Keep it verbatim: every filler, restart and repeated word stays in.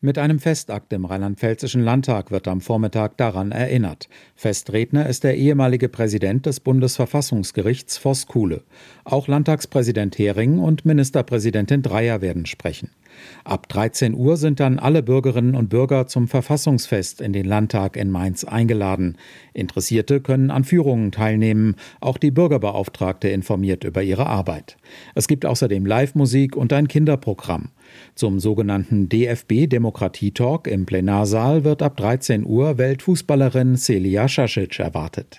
Mit einem Festakt im Rheinland-Pfälzischen Landtag wird am Vormittag daran erinnert. Festredner ist der ehemalige Präsident des Bundesverfassungsgerichts Voskuhle. Auch Landtagspräsident Hering und Ministerpräsidentin Dreyer werden sprechen. Ab dreizehn Uhr sind dann alle Bürgerinnen und Bürger zum Verfassungsfest in den Landtag in Mainz eingeladen. Interessierte können an Führungen teilnehmen. Auch die Bürgerbeauftragte informiert über ihre Arbeit. Es gibt außerdem Live-Musik und ein Kinderprogramm. Zum sogenannten D F B-Demokratie-Talk im Plenarsaal wird ab dreizehn Uhr Weltfußballerin Celia Šašić erwartet.